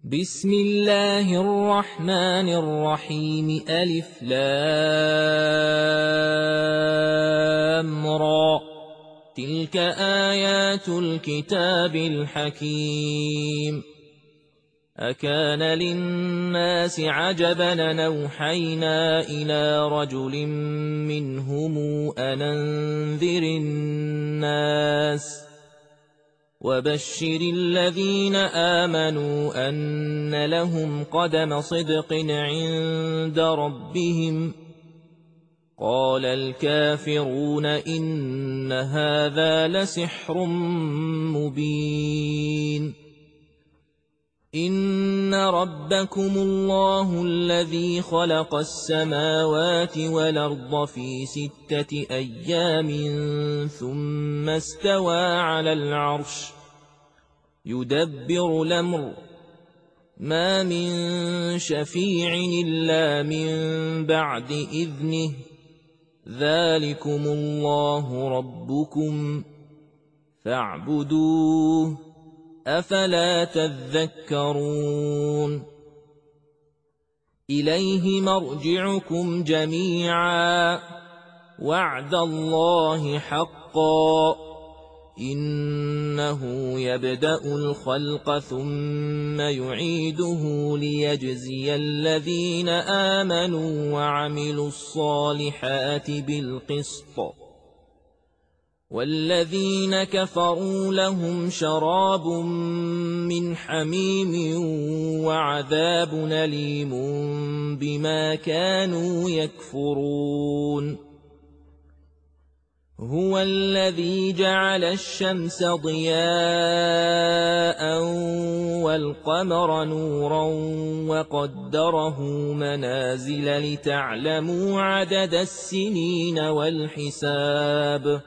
بسم الله الرحمن الرحيم ألف لام را تلك آيات الكتاب الحكيم أكان للناس عجبا أن أوحينا إلى رجل منهم أن أنذر الناس وبشر الذين آمنوا أن لهم قدم صدق عند ربهم قال الكافرون إن هذا لسحر مبين إن ربكم الله الذي خلق السماوات والأرض في 6 أيام ثم استوى على العرش يدبر الأمر ما من شفيع إلا من بعد إذنه ذلكم الله ربكم فاعبدوه أفلا تذكرون إليه مرجعكم جميعا وعد الله حقا إنه يبدأ الخلق ثم يعيده ليجزي الذين آمنوا وعملوا الصالحات بالقسط والذين كفروا لهم شراب من حميم وعذاب أليم بما كانوا يكفرون هو الذي جعل الشمس ضياء والقمر نورا وقدره منازل لتعلموا عدد السنين والحساب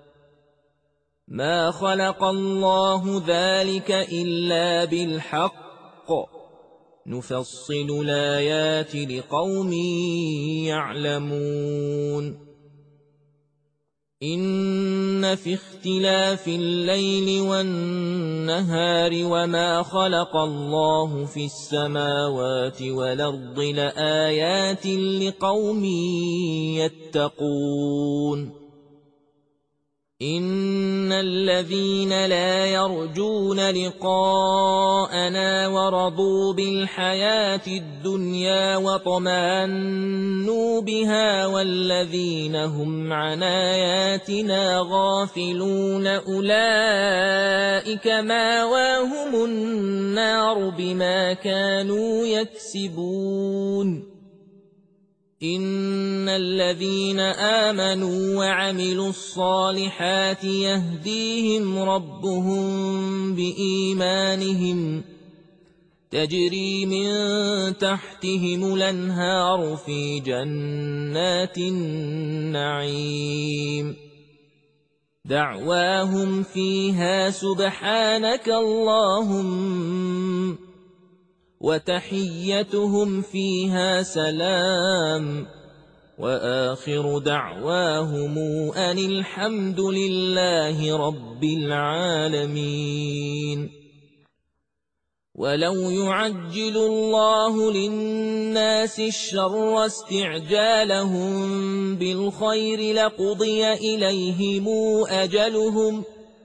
ما خلق الله ذلك إلا بالحق نفصل الآيات لقوم يعلمون إن في اختلاف الليل والنهار وما خلق الله في السماوات والأرض لآيات لقوم يتقون إن الذين لا يرجون لقاءنا ورضوا بالحياة الدنيا وطمأنوا بها والذين هم عن آياتنا غافلون أولئك مأواهم النار بما كانوا يكسبون إن الذين آمنوا وعملوا الصالحات يهديهم ربهم بإيمانهم تجري من تحتهم الأنهار في جنات النعيم دعواهم فيها سبحانك اللهم وتحيتهم فيها سلام وآخر دعواهم أن الحمد لله رب العالمين ولو يعجل الله للناس الشر استعجالهم بالخير لقضي إليهم أجلهم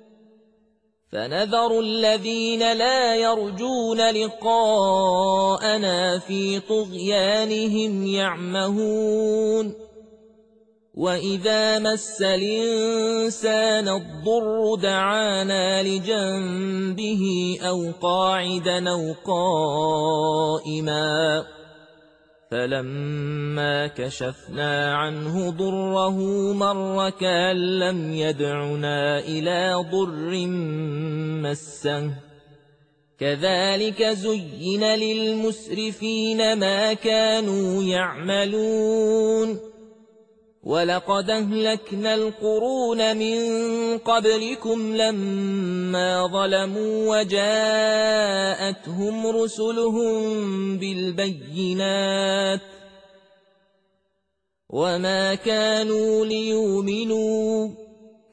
فنذر الذين لا يرجون لقاءنا في طغيانهم يعمهون وإذا مس الإنسان الضر دعانا لجنبه أو قاعدا أو قائما فلما كشفنا عنه ضره مر كأن لم يدعنا إلى ضر مسه كذلك زين للمسرفين ما كانوا يعملون ولقد أهلكنا القرون من قبلكم لما ظلموا وجاءتهم رسلهم بالبينات وما كانوا ليؤمنوا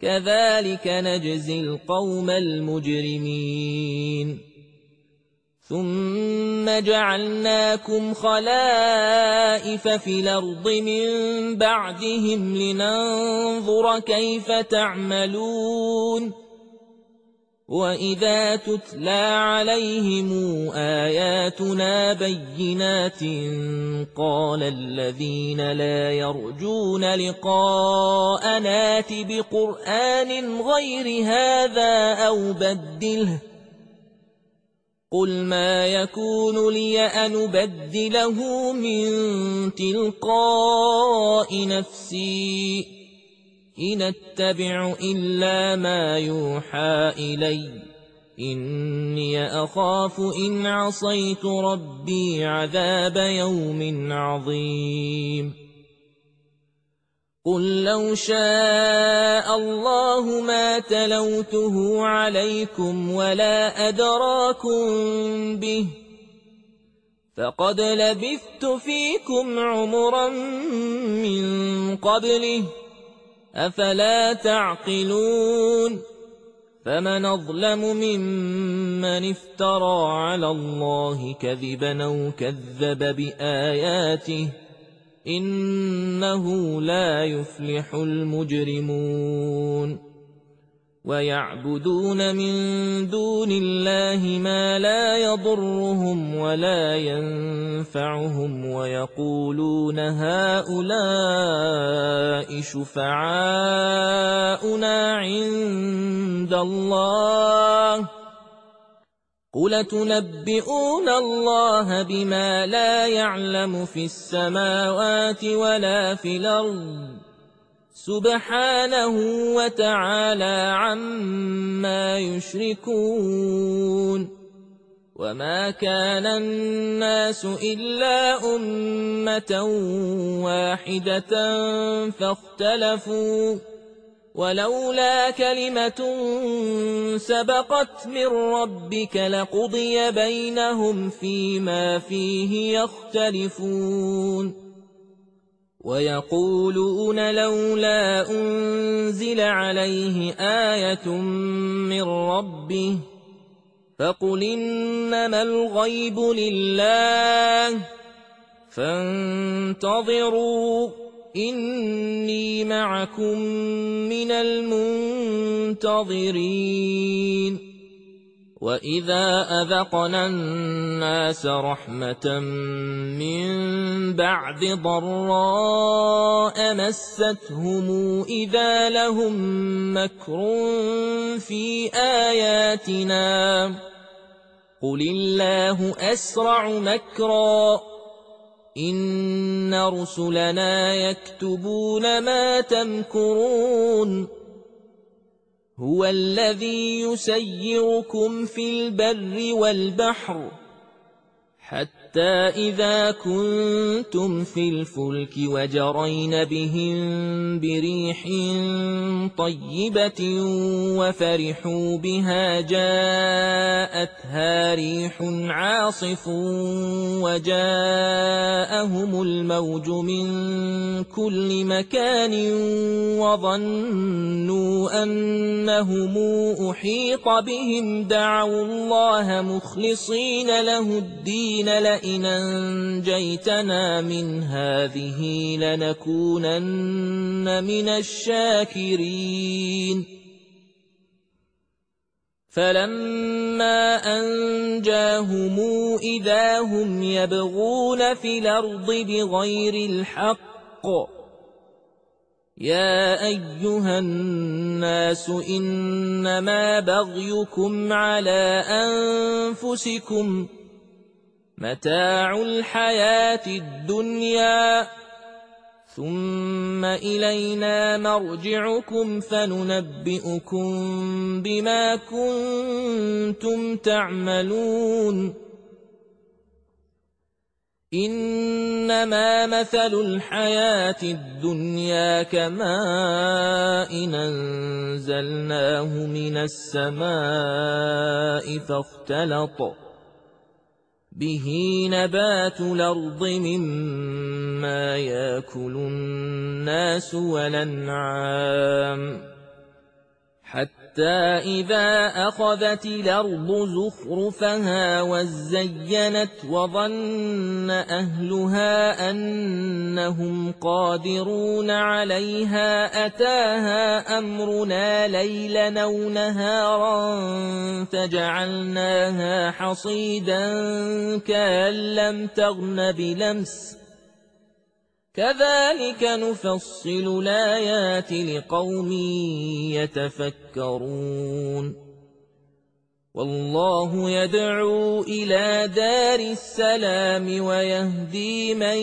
كذلك نجزي القوم المجرمين ثم جعلناكم خلائف في الأرض من بعدهم لننظر كيف تعملون وإذا تتلى عليهم آياتنا بينات قال الذين لا يرجون لقاءنا ائت بقرآن غير هذا أو بدله قل ما يكون لي أن أبدله من تلقاء نفسي إن أتبع إلا ما يوحى إلي إني أخاف إن عصيت ربي عذاب يوم عظيم قل لو شاء الله ما تلوته عليكم ولا أدراكم به فقد لبثت فيكم عمرا من قبله أفلا تعقلون فمن أظلم ممن افترى على الله كذبا أو كذب بآياته إنه لا يفلح المجرمون ويعبدون من دون الله ما لا يضرهم ولا ينفعهم ويقولون هؤلاء شفعاؤنا عند الله قل تنبئون الله بما لا يعلم في السماوات ولا في الأرض سبحانه وتعالى عما يشركون وما كان الناس إلا أمة واحدة فاختلفوا ولولا كلمة سبقت من ربك لقضي بينهم فيما فيه يختلفون ويقولون لولا أنزل عليه آية من ربه فقل إنما الغيب لله فانتظروا إني معكم من المنتظرين وإذا أذقنا الناس رحمة من بعد ضراء مستهم إذا لهم مكر في آياتنا قل الله أسرع مكرا إن رسلنا يكتبون ما تمكرون هو الذي يسيركم في البر والبحر حتى إذا كنتم في الفلك وجرين بهم بريح طيبة وفرحوا بها جاءتها ريح عاصف وجاءهم الموج من كل مكان وظنوا أنهم أحيط بهم دعوا الله مخلصين له الدين لئن أنجيتنا من هذه لنكونن من الشاكرين فلما أنجاهم إذا هم يبغون في الأرض بغير الحق يا أيها الناس إنما بغيكم على أنفسكم متاع الحياة الدنيا ثم إلينا مرجعكم فننبئكم بما كنتم تعملون إنما مثل الحياة الدنيا كماء أنزلناه من السماء فاختلط به نبات الأرض مما يأكل الناس والأنعام حتى حتى إذا أخذت الأرض زخرفها وزينت وظن أهلها أنهم قادرون عليها أتاها أمرنا ليلا أو نهارا فجعلناها حصيدا كأن لم تغن بلمس كذلك نفصل الآيات لقوم يتفكرون والله يدعو إلى دار السلام ويهدي من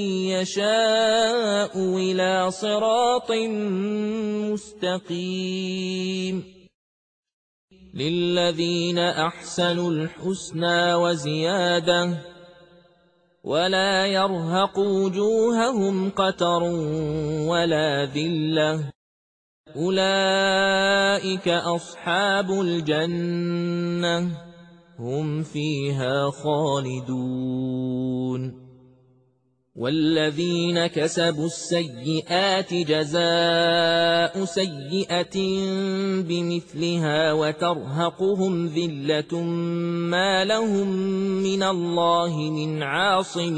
يشاء إلى صراط مستقيم للذين أحسنوا الحسنى وزيادة ولا يرهق وجوههم قتر ولا ذلة أولئك أصحاب الجنة هم فيها خالدون والذين كسبوا السيئات جزاء سيئة بمثلها وترهقهم ذلة ما لهم من الله من عاصم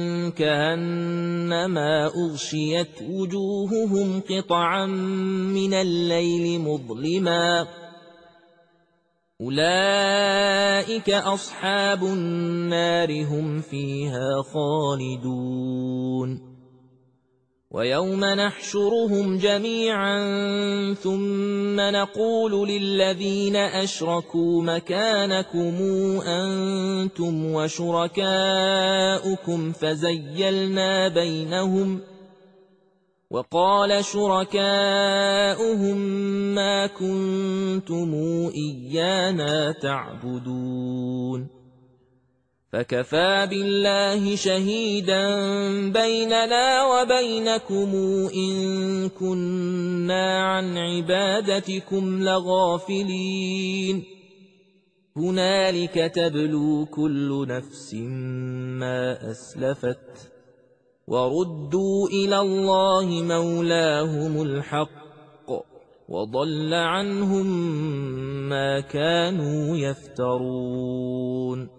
كأنما أغشيت وجوههم قطعا من الليل مظلما أولئك أصحاب النار هم فيها خالدون ويوم نحشرهم جميعا ثم نقول للذين أشركوا مكانكم أنتم وشركاؤكم فزيلنا بينهم وقال شركاؤهم ما كنتم إيانا تعبدون فكفى بالله شهيدا بيننا وبينكم إن كنا عن عبادتكم لغافلين هنالك تبلو كل نفس ما أسلفت وردوا إلى الله مولاهم الحق وضل عنهم ما كانوا يفترون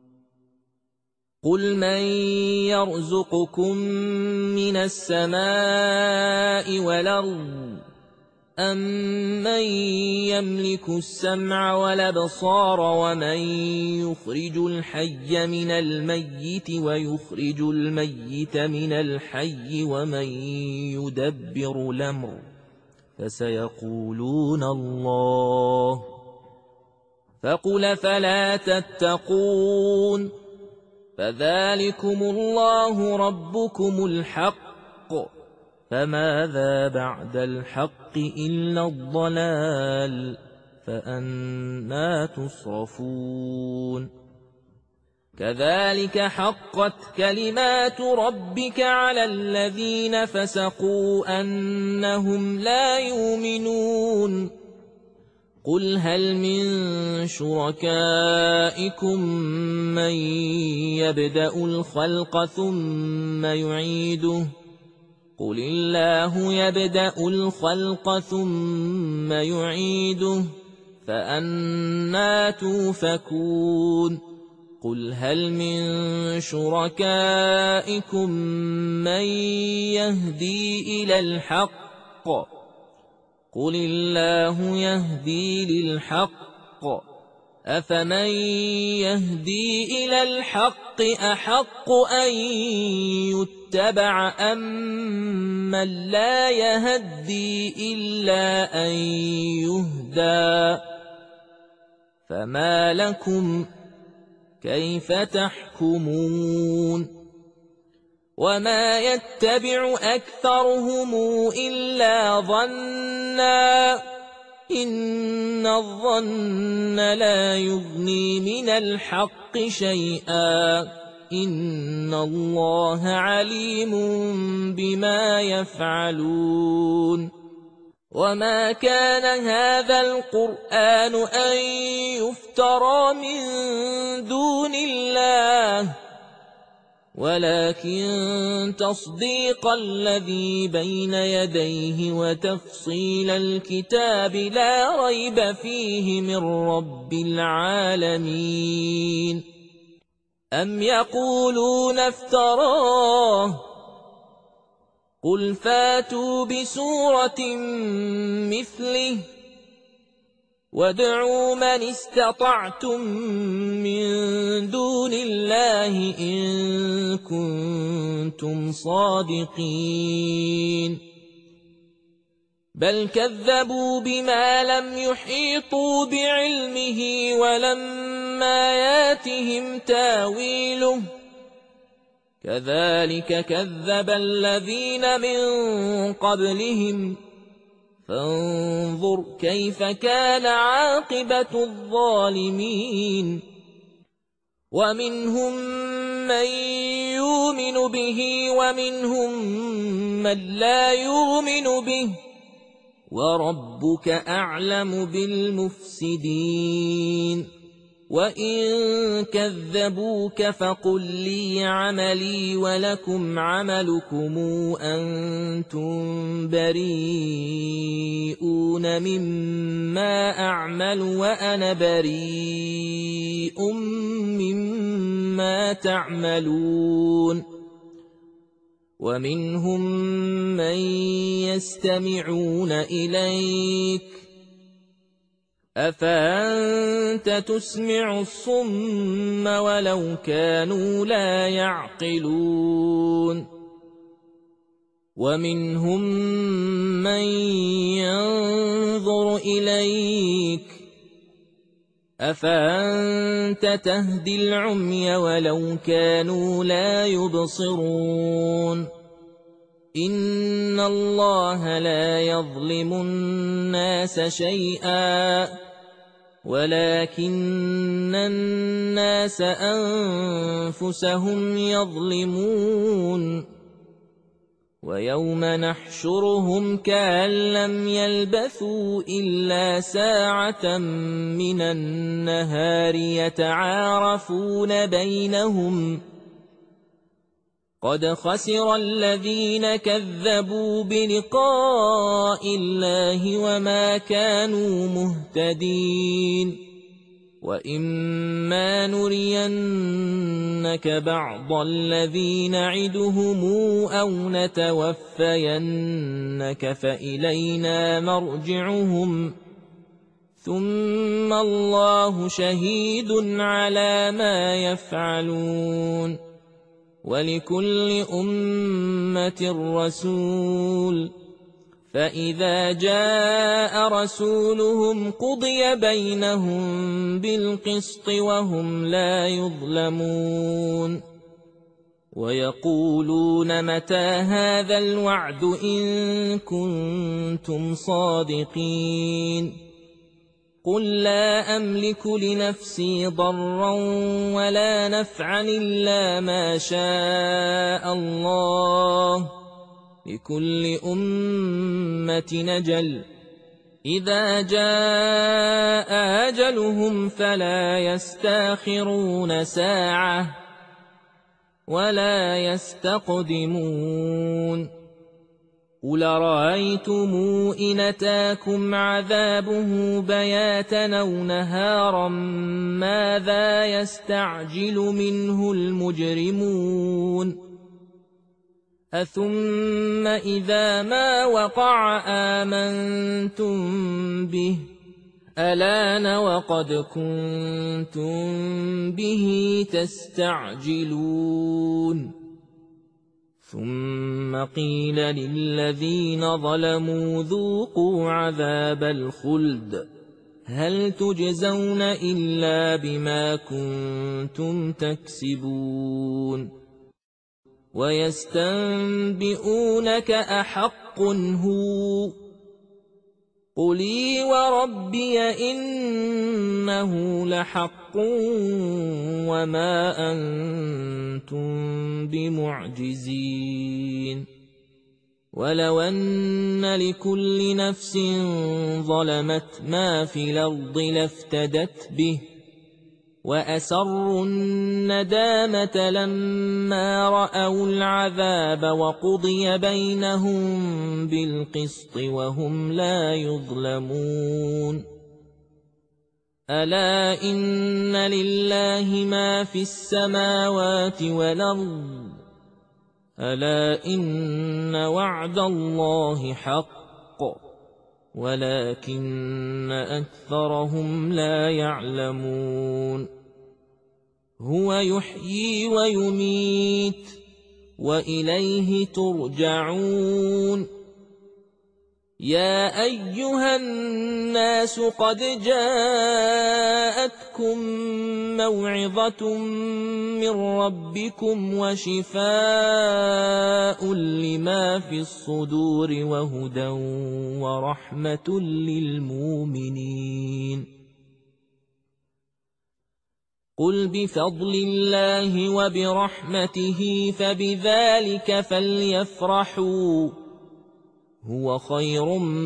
قل من يرزقكم من السماء والأرض أَمَّن يَمْلِكُ السَّمْعَ وَالْأَبْصَارَ وَمَن يُخْرِجُ الْحَيَّ مِنَ الْمَيِّتِ وَيُخْرِجُ الْمَيِّتَ مِنَ الْحَيِّ وَمَن يُدَبِّرُ الْأَمْرَ فَسَيَقُولُونَ اللَّهُ فَقُلْ فَلَا تَتَّقُونَ فَذَلِكُمُ اللَّهُ رَبُّكُمُ الْحَقُّ فماذا بعد الحق إلا الضلال فأنى تصرفون كذلك حقت كلمات ربك على الذين فسقوا أنهم لا يؤمنون قل هل من شركائكم من يبدأ الخلق ثم يعيده قل الله يبدأ الخلق ثم يعيده فأنى توفكون قل هل من شركائكم من يهدي إلى الحق قل الله يهدي للحق أفمن يهدي إلى الحق أحق أن يتبع أمن لا يهدي إلا أن يهدى فما لكم كيف تحكمون وما يتبع أكثرهم إلا ظنّا إن الظن لا يغني من الحق شيئا إن الله عليم بما يفعلون وما كان هذا القرآن أن يفترى من دون الله ولكن تصديق الذي بين يديه وتفصيل الكتاب لا ريب فيه من رب العالمين. أم يقولون افتراه قل فاتوا بسورة مثله وادعوا من استطعتم من دون الله إن كنتم صادقين. بل كذبوا بما لم يحيطوا بعلمه ولما ياتهم تاويله كذلك كذب الذين من قبلهم فانظر كيف كان عاقبة الظالمين. ومنهم من يؤمن به ومنهم من لا يؤمن به وربك أعلم بالمفسدين. وإن كذبوك فقل لي عملي ولكم عملكم أنتم بريئون مما أعمل وأنا بريء مما تعملون. ومنهم من يستمعون إليك أفأنت تسمع الصم ولو كانوا لا يعقلون. ومنهم من ينظر إليك أفأنت تهدي العمي ولو كانوا لا يبصرون. إن الله لا يظلم الناس شيئا ولكن الناس أنفسهم يظلمون. ويوم نحشرهم كأن لم يلبثوا إلا ساعة من النهار يتعارفون بينهم قد خسر الذين كذبوا بلقاء الله وما كانوا مهتدين. وإما نرينك بعض الذي نعدهم أو نتوفينك فإلينا مرجعهم ثم الله شهيد على ما يفعلون. ولكل أمة رسول فإذا جاء رسولهم قضي بينهم بالقسط وهم لا يظلمون. ويقولون متى هذا الوعد إن كنتم صادقين. قل لا أملك لنفسي ضرا ولا نفعا إلا ما شاء الله لكل أمة أجل إذا جاء أجلهم فلا يستأخرون ساعة ولا يستقدمون. قل رأيتم إن أتاكم عذابه بياتا أو نهارا ماذا يستعجل منه المجرمون. أثم إذا ما وقع آمنتم به ألان وقد كنتم به تستعجلون. ثم قيل للذين ظلموا ذوقوا عذاب الخلد هل تجزون إلا بما كنتم تكسبون. ويستنبئونك أحق هو قل إي وربي إنه لحق وما أنتم بمعجزين. ولو أن لكل نفس ظلمت ما في الأرض لافتدت به وأسروا الندامة لما رأوا العذاب وقضي بينهم بالقسط وهم لا يظلمون ألا إن لله ما في السماوات والأرض ألا إن وعد الله حق ولكن أكثرهم لا يعلمون هو يحيي ويميت وإليه ترجعون يا أيها الناس قد جاءتكم موعظة من ربكم وشفاء لما في الصدور وهدى ورحمة للمؤمنين قل بفضل الله وبرحمته فبذلك فليفرحوا هو خير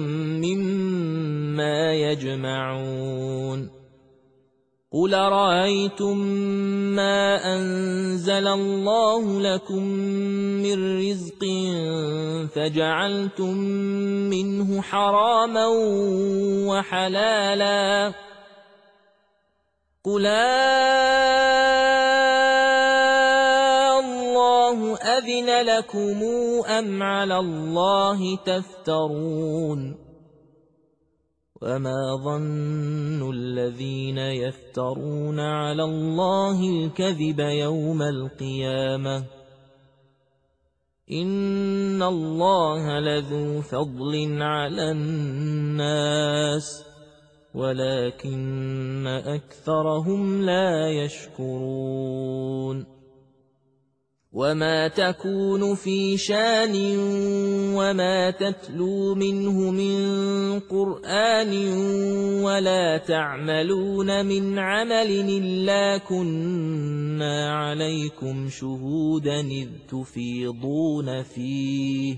مما يجمعون قل رأيتم ما أنزل الله لكم من رزق فجعلتم منه حراما وحلالا قل الله أذن لكم أم على الله تفترون وما ظن الذين يفترون على الله الكذب يوم القيامة إن الله لذو فضل على الناس ولكن أكثرهم لا يشكرون وما تكون في شان وما تتلو منه من قرآن ولا تعملون من عمل إلا كنا عليكم شهودا إذ تفيضون فيه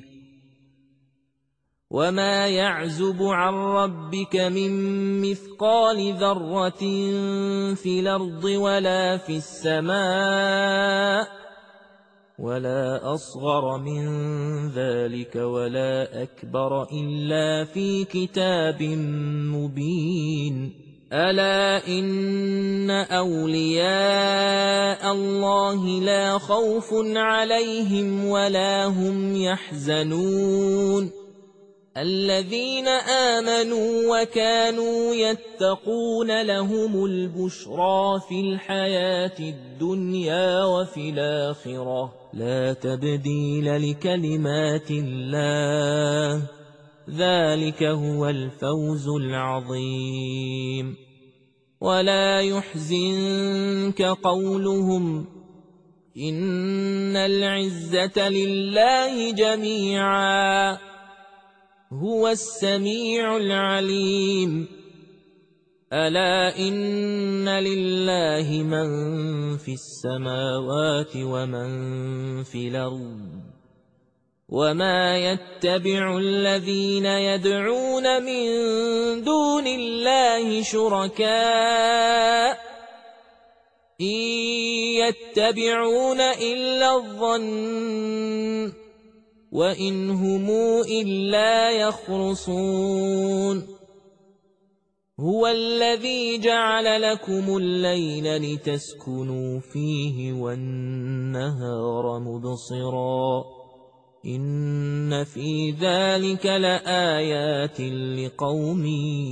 وما يعزب عن ربك من مثقال ذرة في الأرض ولا في السماء ولا أصغر من ذلك ولا أكبر إلا في كتاب مبين ألا إن أولياء الله لا خوف عليهم ولا هم يحزنون الذين آمنوا وكانوا يتقون لهم البشرى في الحياة الدنيا وفي الآخرة لا تبديل لكلمات الله ذلك هو الفوز العظيم ولا يحزنك قولهم إن العزة لله جميعا هو السميع العليم ألا إن لله من في السماوات ومن في الأرض وما يتبع الذين يدعون من دون الله شركاء إن يتبعون إلا الظن وإن هم إلا يخرصون هو الذي جعل لكم الليل لتسكنوا فيه والنهار مبصرا إن في ذلك لآيات لقوم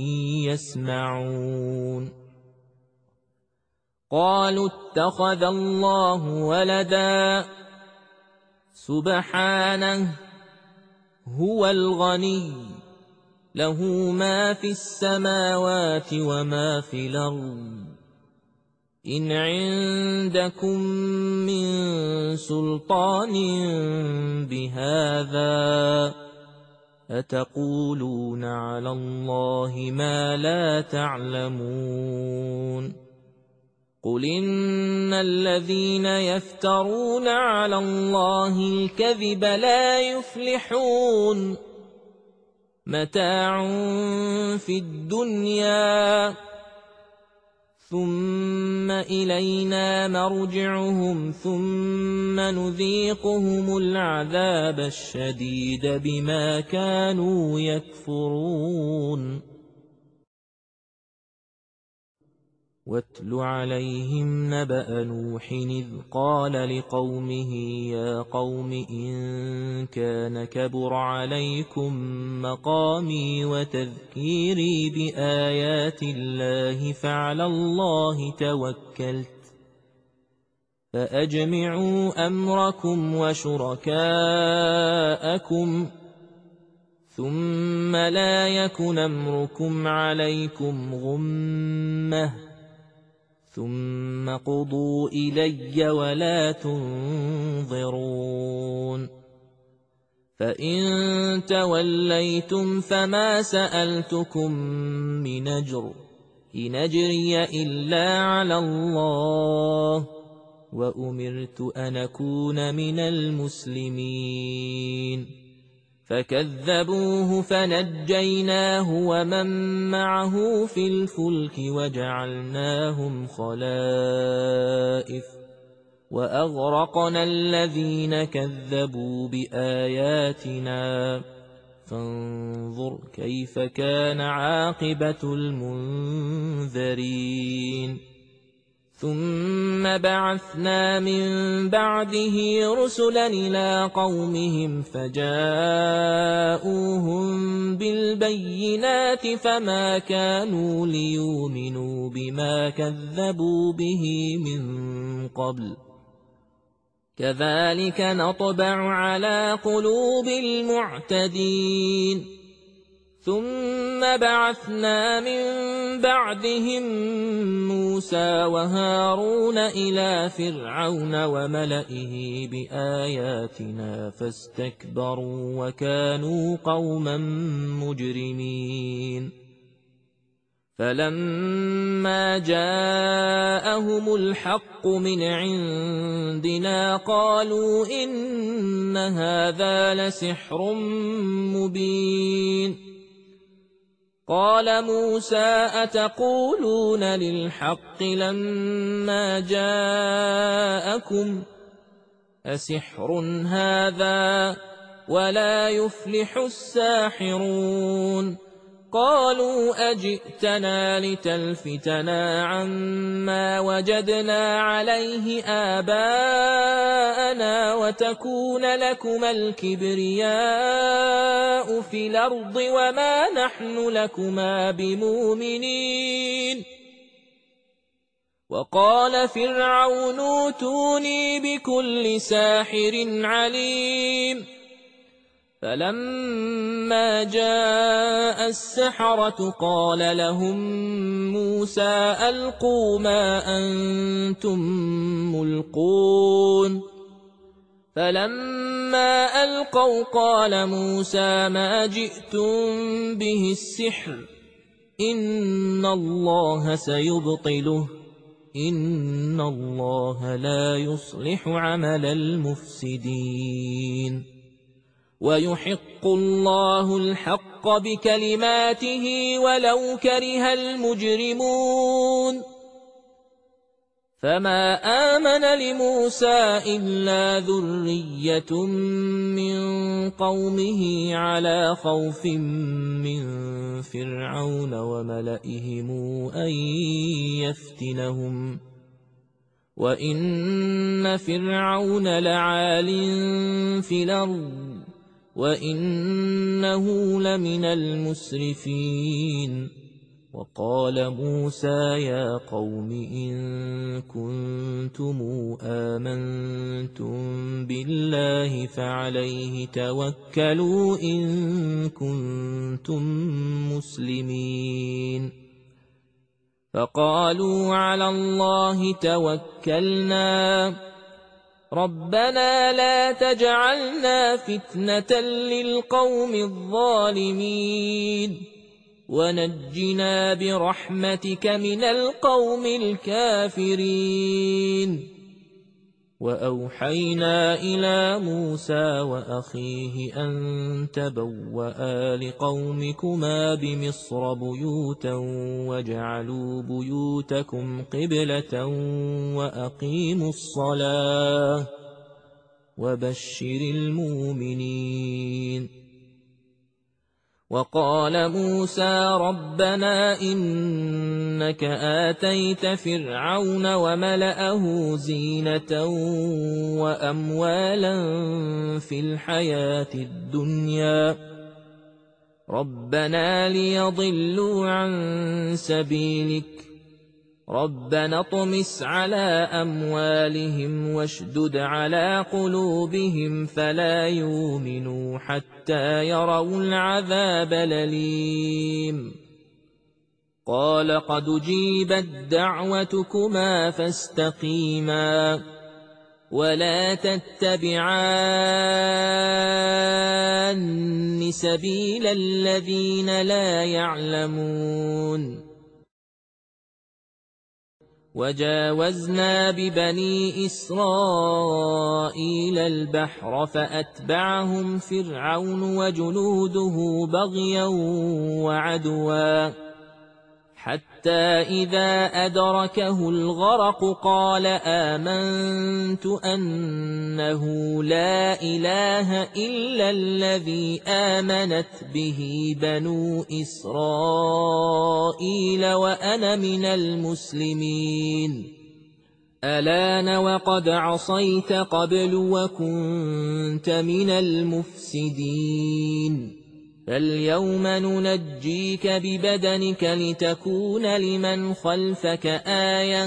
يسمعون قالوا اتخذ الله ولدا سبحانه هو الغني له ما في السماوات وما في الأرض إن عندكم من سلطان بهذا أتقولون على الله ما لا تعلمون قل إن الذين يفترون على الله الكذب لا يفلحون متاع في الدنيا ثم إلينا مرجعهم ثم نذيقهم العذاب الشديد بما كانوا يكفرون واتل عليهم نبأ نوح إذ قال لقومه يا قوم إن كان كبر عليكم مقامي وتذكيري بآيات الله فعلى الله توكلت فأجمعوا أمركم وشركاءكم ثم لا يكن أمركم عليكم غمة ثم قضوا إلي ولا تنظرون فإن توليتم فما سألتكم من أجر إن أجري إلا على الله وأمرت أن أكون من المسلمين فكذبوه فنجيناه ومن معه في الفلك وجعلناهم خلائف وأغرقنا الذين كذبوا بآياتنا فانظر كيف كان عاقبة المنذرين ثم بعثنا من بعده رسلا إلى قومهم فجاءوهم بالبينات فما كانوا ليؤمنوا بما كذبوا به من قبل كذلك نطبع على قلوب المعتدين ثم بعثنا من بعدهم موسى وهارون إلى فرعون وملئه بآياتنا فاستكبروا وكانوا قوما مجرمين فلما جاءهم الحق من عندنا قالوا إن هذا لسحر مبين قال موسى أتقولون للحق لما جاءكم أسحر هذا ولا يفلح الساحرون قالوا أجئتنا لتلفتنا عما وجدنا عليه آباءنا وتكون لكما الكبرياء في الأرض وما نحن لكما بمؤمنين وقال فرعون ائتوني بكل ساحر عليم فلما جاء السحرة قال لهم موسى ألقوا ما أنتم ملقون فلما ألقوا قال موسى ما جئتم به السحر إن الله سيبطله إن الله لا يصلح عمل المفسدين ويحق الله الحق بكلماته ولو كره المجرمون فما آمن لموسى إلا ذرية من قومه على خوف من فرعون وملئهم أن يفتنهم وإن فرعون لعال في الأرض وإنه لمن المسرفين وقال موسى يا قوم إن كنتم آمنتم بالله فعليه توكلوا إن كنتم مسلمين فقالوا على الله توكلنا ربنا لا تجعلنا فتنة للقوم الظالمين ونجنا برحمتك من القوم الكافرين وأوحينا إلى موسى وأخيه أن تبوأ لقومكما بمصر بيوتا واجعلوا بيوتكم قبلة وأقيموا الصلاة وبشر المؤمنين. وقال موسى ربنا إنك آتيت فرعون وملأه زينة وأموالا في الحياة الدنيا ربنا ليضلوا عن سبيلك ربنا اطمس على أموالهم واشدد على قلوبهم فلا يؤمنوا حتى يروا العذاب الأليم. قال قد أجيبت دعوتكما فاستقيما ولا تتبعان سبيل الذين لا يعلمون. وجاوزنا ببني إسرائيل البحر فأتبعهم فرعون وجنوده بغيا وعدوا حتى إذا أدركه الغرق قال آمنت أنه لا إله إلا الذي آمنت به بنو إسرائيل وأنا من المسلمين. الآن وقد عصيت قبل وكنت من المفسدين فاليوم ننجيك ببدنك لتكون لمن خلفك آية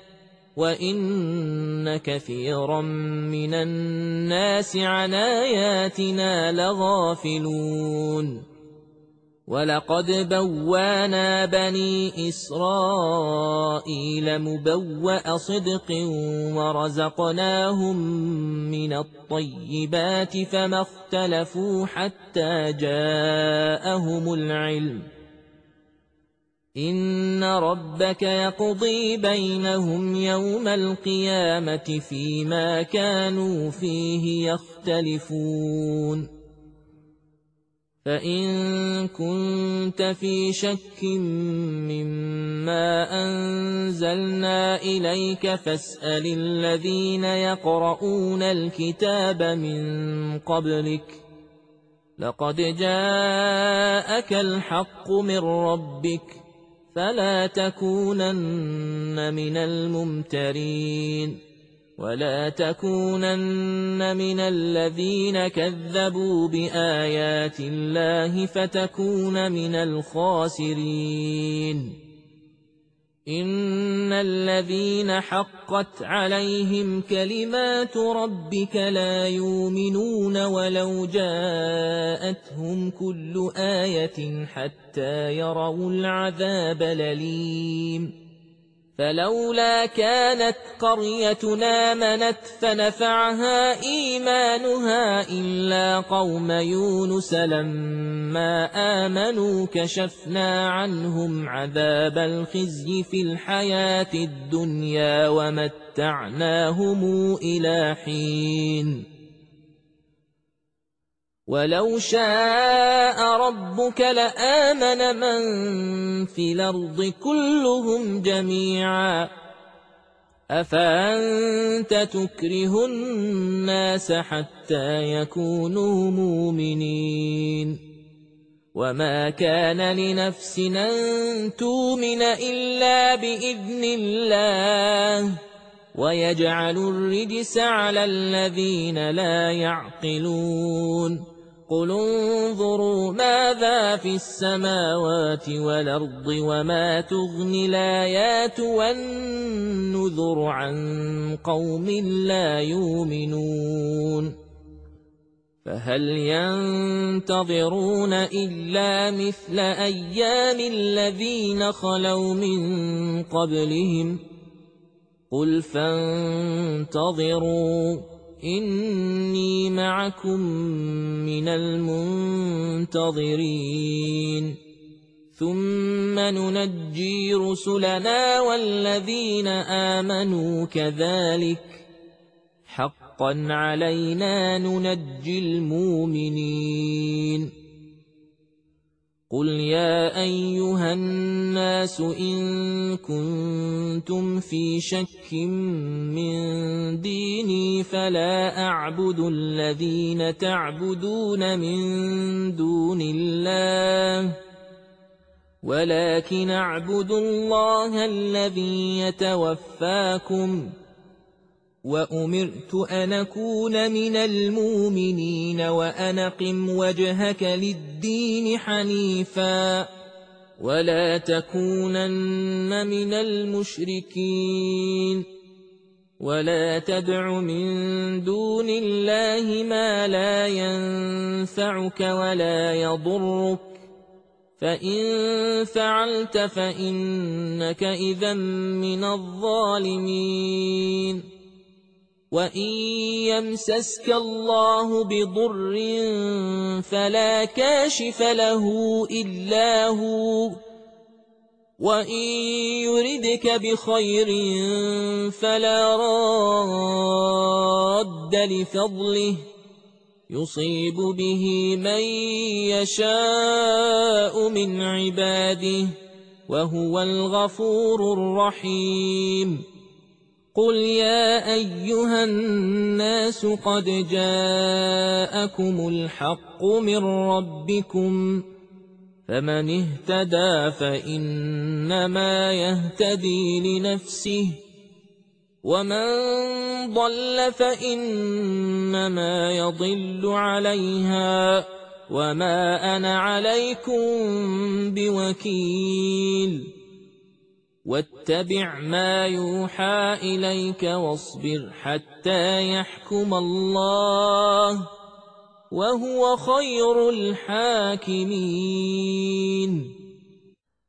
وإن كثيرا من الناس عن آياتنا لغافلون. ولقد بوانا بني إسرائيل مبوأ صدق ورزقناهم من الطيبات فما اختلفوا حتى جاءهم العلم إن ربك يقضي بينهم يوم القيامة فيما كانوا فيه يختلفون. فإن كنت في شك مما أنزلنا إليك فاسأل الذين يقرؤون الكتاب من قبلك لقد جاءك الحق من ربك فلا تكونن من الممترين ولا تكونن من الذين كذبوا بآيات الله فتكون من الخاسرين. إن الذين حقت عليهم كلمات ربك لا يؤمنون ولو جاءتهم كل آية حتى يروا العذاب الأليم. فلولا كانت قريتنا آمنت فنفعها إيمانها إلا قوم يونس لما آمنوا كشفنا عنهم عذاب الخزي في الحياة الدنيا ومتعناهم إلى حين. ولو شاء ربك لآمن من في الأرض كلهم جميعا أفأنت تكره الناس حتى يكونوا مؤمنين. وما كان لنفس أن تؤمن إلا بإذن الله ويجعل الرجس على الذين لا يعقلون. قل انظروا ماذا في السماوات والأرض وما تغني الآيات والنذر عن قوم لا يؤمنون. فهل ينتظرون إلا مثل أيام الذين خلوا من قبلهم قل فانتظروا إني معكم من المنتظرين ثم ننجي رسلنا والذين آمنوا كذلك حقا علينا ننجي المؤمنين قل يا أيها الناس إن كنتم في شك من ديني فلا أعبد الذين تعبدون من دون الله ولكن أعبد الله الذي يتوفاكم وأمرت أن أكون من المؤمنين وأن أقم وجهك للدين حنيفا ولا تكونن من المشركين ولا تدع من دون الله ما لا ينفعك ولا يضرك فإن فعلت فإنك إذا من الظالمين وإن يمسسك الله بضر فلا كاشف له إلا هو وإن يردك بخير فلا راد لفضله يصيب به من يشاء من عباده وهو الغفور الرحيم قل يا أيها الناس قد جاءكم الحق من ربكم فمن اهتدى فإنما يهتدي لنفسه ومن ضل فإنما يضل عليها وما أنا عليكم بوكيل واتبع ما يوحى إليك واصبر حتى يحكم الله وهو خير الحاكمين